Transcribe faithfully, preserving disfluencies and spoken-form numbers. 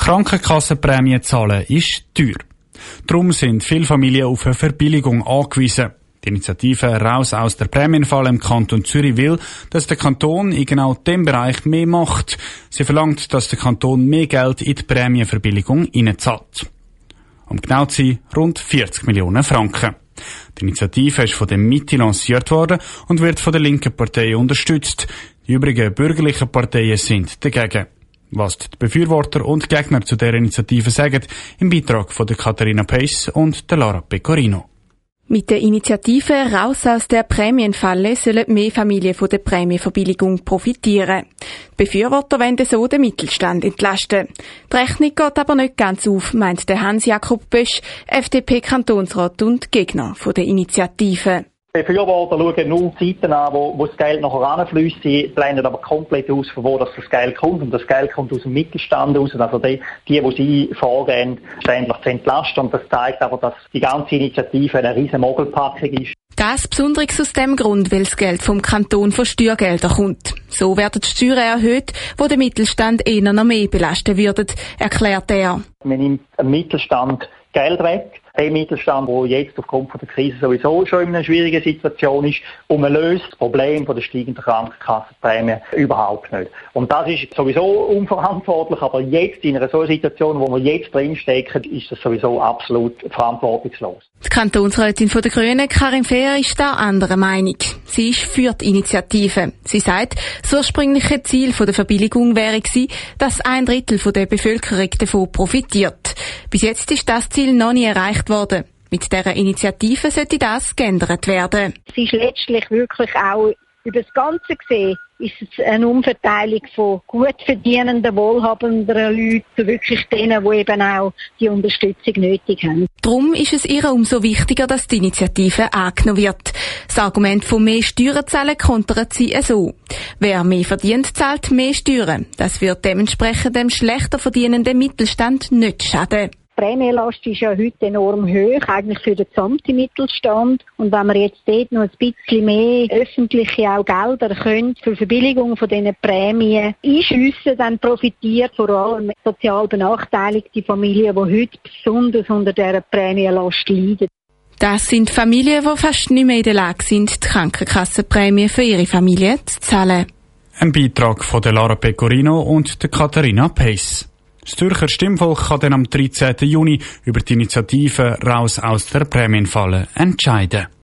Krankenkassenprämie zahlen ist teuer. Darum sind viele Familien auf eine Verbilligung angewiesen. Die Initiative «Raus aus der Prämienfalle» im Kanton Zürich will, dass der Kanton in genau diesem Bereich mehr macht. Sie verlangt, dass der Kanton mehr Geld in die Prämienverbilligung hineinzahlt. Um genau zu sein, rund vierzig Millionen Franken. Die Initiative ist von der Mitte lanciert worden und wird von der linken Partei unterstützt. Die übrigen bürgerlichen Parteien sind dagegen. Was die Befürworter und Gegner zu der Initiative sagen, im Beitrag von der Katharina Pace und der Lara Pecorino. Mit der Initiative «Raus aus der Prämienfalle» sollen mehr Familien von der Prämienverbilligung profitieren. Die Befürworter wollen so den Mittelstand entlasten. Die Rechnung geht aber nicht ganz auf, meint der Hans-Jakob Bösch, F D P-Kantonsrat und Gegner von der Initiative. Die Befürworter schauen nur Zeiten an, wo, wo das Geld nachher ranfließt. Sie blenden aber komplett aus, von wo das, das Geld kommt. Und das Geld kommt aus dem Mittelstand raus. Also die, die, die sie vorgehen, ständig zu entlasten. Und das zeigt aber, dass die ganze Initiative eine riesen Mogelpackung ist. Das besonders aus dem Grund, weil das Geld vom Kanton von Steuergeldern kommt. So werden die Steuern erhöht, wo der Mittelstand eher noch mehr belasten würden, erklärt er. Man nimmt dem Mittelstand Geld weg. Der Mittelstand, der jetzt aufgrund der Krise sowieso schon in einer schwierigen Situation ist, und man löst das Problem der steigenden Krankenkassenprämie überhaupt nicht. Und das ist sowieso unverantwortlich, aber jetzt in einer solchen Situation, wo wir jetzt drinstecken, ist das sowieso absolut verantwortungslos. Die Kantonsrätin von der Grünen, Karin Fehr, ist da anderer Meinung. Sie ist für die Initiative. Sie sagt, das ursprüngliche Ziel der Verbilligung wäre gewesen, dass ein Drittel der Bevölkerung davon profitiert. Bis jetzt ist das Ziel noch nie erreicht worden. Mit dieser Initiative sollte das geändert werden. Es ist letztlich wirklich auch über das Ganze gesehen, ist es eine Umverteilung von gut verdienenden, wohlhabenden Leuten zu wirklich denen, die eben auch die Unterstützung nötig haben. Darum ist es ihr umso wichtiger, dass die Initiative angenommen wird. Das Argument von mehr Steuern zahlen kontert sie so. Wer mehr verdient, zahlt mehr Steuern. Das wird dementsprechend dem schlechter verdienenden Mittelstand nicht schaden. Die Prämienlast ist ja heute enorm hoch, eigentlich für den gesamten Mittelstand. Und wenn wir jetzt dort noch ein bisschen mehr öffentliche auch Gelder können für Verbilligung von diesen Prämien einschliessen, dann profitiert vor allem sozial benachteiligte Familien, die heute besonders unter dieser Prämienlast leiden. Das sind Familien, die fast nicht mehr in der Lage sind, die Krankenkassenprämie für ihre Familie zu zahlen. Ein Beitrag von der Lara Pecorino und der Katharina Pace. Das Zürcher Stimmvolk kann dann am dreizehnten Juni über die Initiative «Raus aus der Prämienfalle» entscheiden.